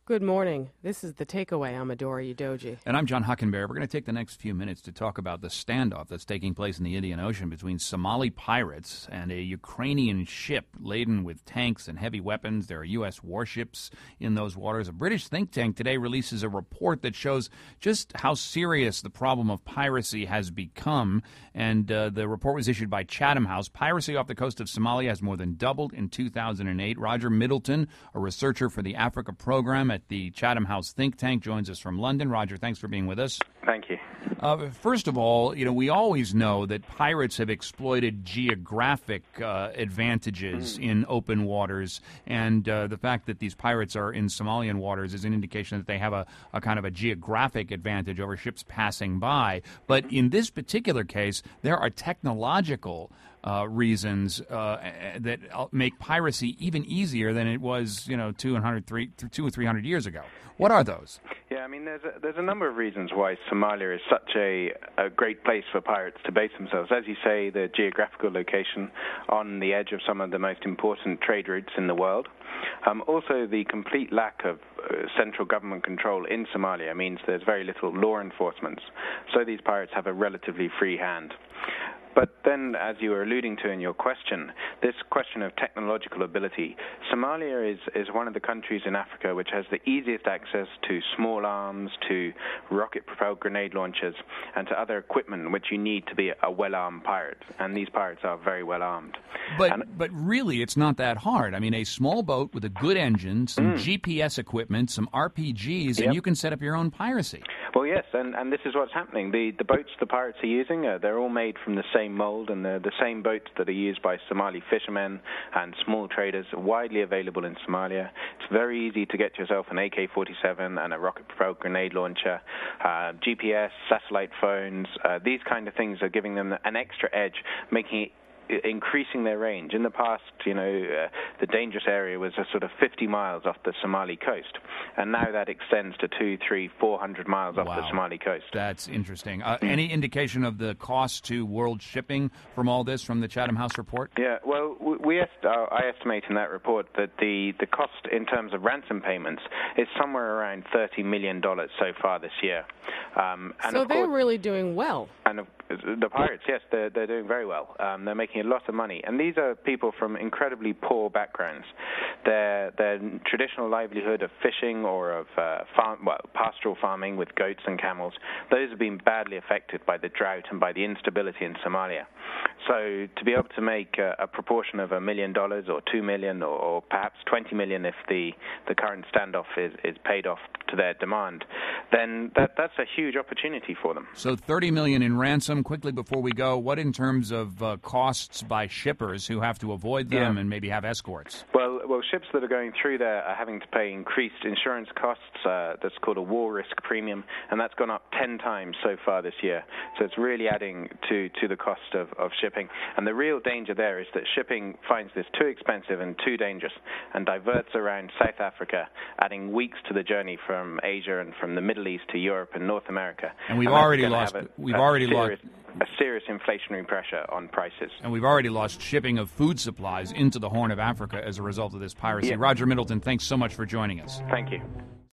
Good morning. This is The Takeaway. I'm Adora Udoji. And I'm John Huckenberry. We're going to take the next few minutes to talk about the standoff that's taking place in the Indian Ocean between Somali pirates and a Ukrainian ship laden with tanks and heavy weapons. There are U.S. warships in those waters. A British think tank today releases a report that shows just how serious the problem of piracy has become. And the report was issued by Chatham House. Piracy off the coast of Somalia has more than doubled in 2008. Roger Middleton, a researcher for the Africa program at the Chatham House think tank, joins us from London. Roger, thanks for being with us. Thank you. First of all, we always know that pirates have exploited geographic advantages in open waters, and the fact that these pirates are in Somalian waters is an indication that they have a kind of a geographic advantage over ships passing by. But in this particular case, there are technological reasons that make piracy even easier than it was, 200 or 300 years ago. What are those? Yeah, I mean, there's a number of reasons why Somalia is such a great place for pirates to base themselves. As you say, the geographical location on the edge of some of the most important trade routes in the world. Also, the complete lack of central government control in Somalia means there's very little law enforcement. So these pirates have a relatively free hand. But then, as you were alluding to in your question, this question of technological ability, Somalia is one of the countries in Africa which has the easiest access to small arms, to rocket-propelled grenade launchers, and to other equipment which you need to be a well-armed pirate. And these pirates are very well-armed. But really, it's not that hard. I mean, a small boat with a good engine, some GPS equipment, some RPGs, and you can set up your own piracy. Well, yes, and this is what's happening. The boats the pirates are using, they're all made from the same mold, and they're the same boats that are used by Somali fishermen and small traders, are widely available in Somalia. It's very easy to get yourself an AK-47 and a rocket-propelled grenade launcher, GPS, satellite phones. These kind of things are giving them an extra edge, increasing their range. In the past, the dangerous area was a sort of 50 miles off the Somali coast, and now that extends to 200, 300, 400 miles off the Somali coast. That's interesting. Any indication of the cost to world shipping from all this from the Chatham House report? Yeah, well, I estimate in that report that the cost in terms of ransom payments is somewhere around $30 million so far this year. So they're really doing well. And the pirates, yes, they're doing very well. They're making a lot of money. And these are people from incredibly poor backgrounds. Their traditional livelihood of fishing or of pastoral farming with goats and camels, those have been badly affected by the drought and by the instability in Somalia. So to be able to make a proportion of $1 million or $2 million or perhaps $20 million if the current standoff is paid off to their demand, then that's a huge opportunity for them. So $30 million in ransom. Quickly before we go, what in terms of costs by shippers who have to avoid them and maybe have escorts? Well, ships that are going through there are having to pay increased insurance costs. That's called a war risk premium, and that's gone up 10 times so far this year. So it's really adding to the cost of shipping. And the real danger there is that shipping finds this too expensive and too dangerous and diverts around South Africa, adding weeks to the journey from Asia and from the Middle East to Europe and North America. And we've already lost a serious inflationary pressure on prices. And we've already lost shipping of food supplies into the Horn of Africa as a result of this piracy. Yeah. Roger Middleton, thanks so much for joining us. Thank you.